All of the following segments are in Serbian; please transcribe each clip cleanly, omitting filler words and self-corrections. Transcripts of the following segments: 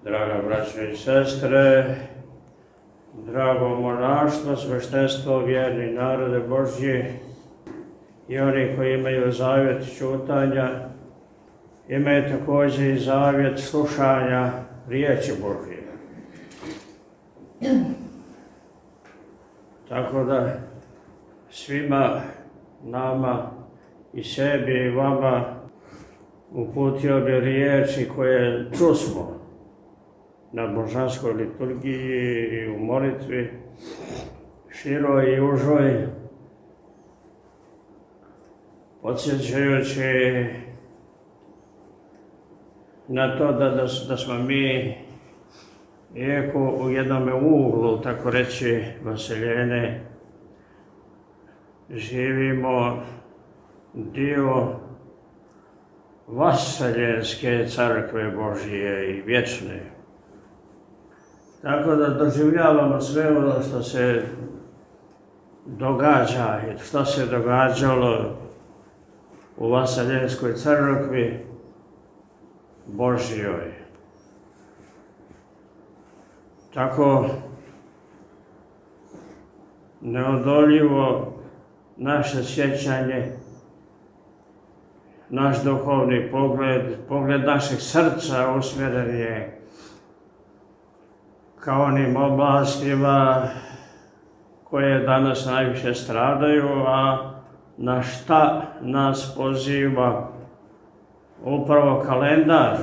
Draga braćo i sestre, drago monaštvo, sveštenstvo, vjerni narode Božji i oni koji imaju zavjet ćutanja, imaju također i zavjet slušanja riječi Božje. Tako da svima nama i sebi i vama uputio bi riječi koje čusmo na božanskoj liturgiji i u molitvi, široj i užoj, podsjećajući na to da smo mi, iako u jednome uglu, tako reći, Vaseljene, živimo dio Vaseljenske crkve Božije i vječne. Tako da doživljavamo sve ono što se događa i što se događalo u Vaseljenskoj crkvi Božjoj. Tako neodoljivo naše sjećanje, naš duhovni pogled našeg srca usmjeren je ka onim oblastima koje danas najviše stradaju, a na šta nas poziva upravo kalendar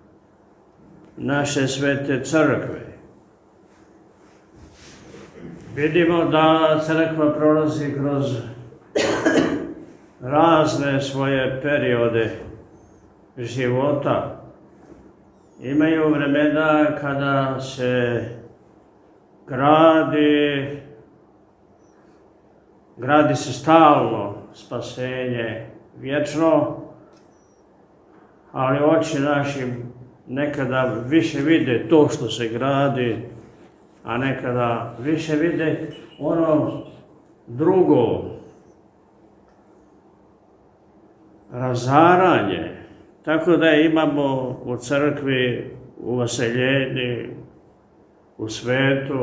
naše svete crkve. Vidimo da crkva prolazi kroz razne svoje periode života. Imaju vremena kada se gradi se stalno spasenje vječno, ali oči naši nekada više vide to što se gradi, a nekada više vide ono drugo, razaranje. Tako da imamo u crkvi, u Vaseljeni, u svetu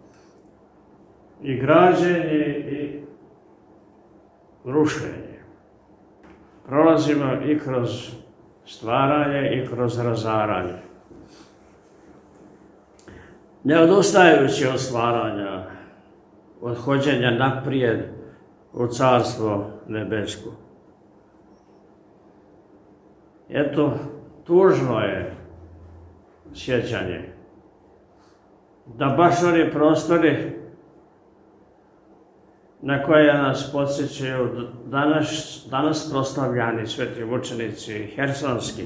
i građenje i rušenje. Prolazimo i kroz stvaranje i kroz razaranje. Ne odustajući od stvaranja, od hođenja naprijed u Carstvo nebesko. Eto, tužno je sjećanje da baš oni prostori na koje nas podsjećaju danas proslavljani sveti mučenici hersonski,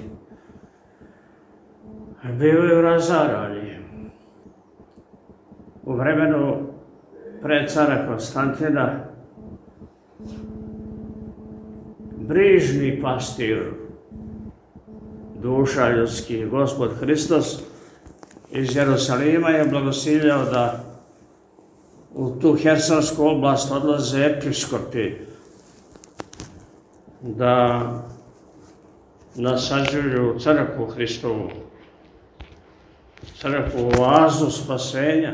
bivaju razarani. U vremenu pred cara Konstantina brižni pastir duša ljudskih, Gospod Hristos iz Jerusalima je blagosiljao da u tu hersonsku oblast odlaze episkopi, da nasađuju crkvu Hristovu, crkvu oazu spasenja.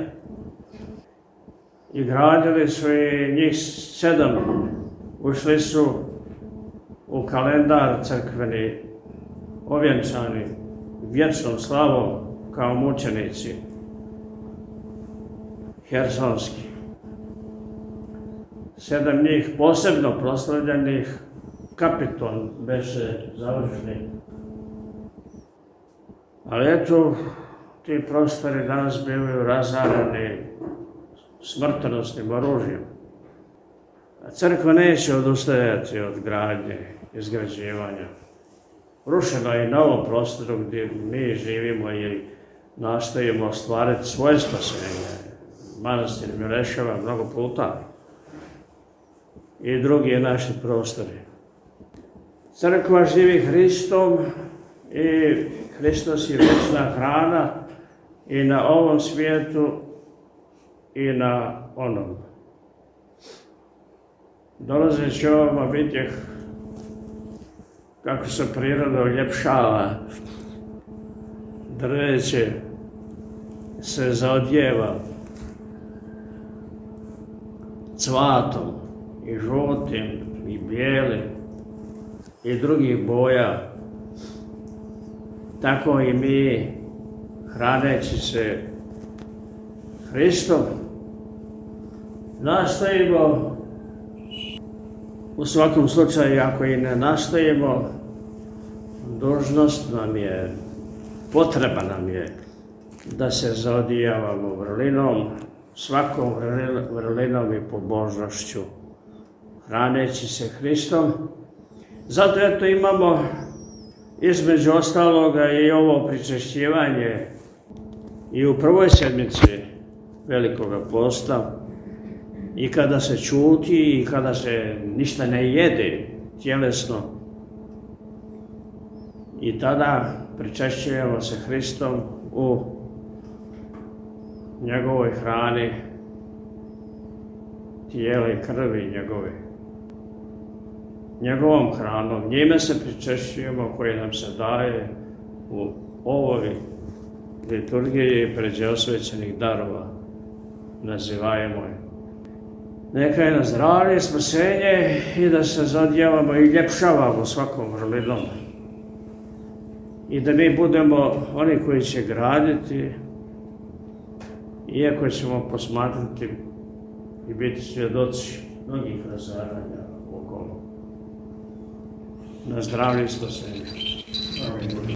I gradili su i njih 7, ušli su u kalendar crkveni, ovjenčani vječnom slavom kao mučenici hersonski. 7 njih posebno proslavljenih, Kapiton beše završni. Ali eto, ti prostori danas bivaju razarani smrtonosnim oružjem. A crkva neće odustajati od gradnje, izgrađivanja. Rušeno je i na ovom prostoru gdje mi živimo i nastojimo ostvariti svoje spasenje. Manastir Mileševa mnogo puta i drugi naši prostori. Crkva živi Hristom i Hristos je vječna hrana i na ovom svijetu i na onom. Dolazeći ovamo vidjeh kako se priroda uljepšava, drveće se zaodjeva cvatom i žutim i bijelim i drugih boja, tako i mi, hraneći se Hristom, nastojimo, u svakom slučaju, ako i ne nastojimo, dužnost nam je, potreba nam je da se zaodijavamo vrlinom, svakom vrlinom i pobožnošću, hraneći se Hristom. Zato eto imamo između ostaloga i ovo pričešćivanje i u prvoj sedmici Velikoga posta, i kada se ćuti i kada se ništa ne jede tjelesno, i tada pričešćujemo se Hristom u njegovoj hrani, tijela i krvi njegove, njegovom hranom. Njime se pričešćujemo, koje nam se daje u ovoj liturgiji pređe osvećenih darova, nazivajemo je. Neka je na zdravlje, spasenje i da se zadjevamo i ljepšavamo svakom vrlinom. I da mi budemo oni koji će graditi, iako ćemo posmatrati i biti svjedoci mnogih razaranja okolo. Na zdravlje, spasenje.